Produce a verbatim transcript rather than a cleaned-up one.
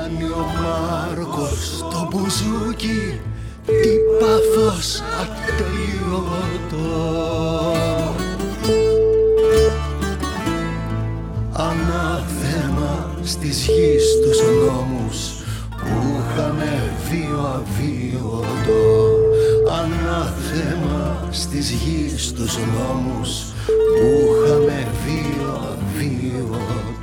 κάνει ο Μάρκος το μπουζούκι, τι πάθος ατελείωτο. Ανάθεμα στις γης τους νόμους που είχαμε βίο αβίωτο. Ανάθεμα στις γης τους νόμους που είχαμε βίο αβίωτο.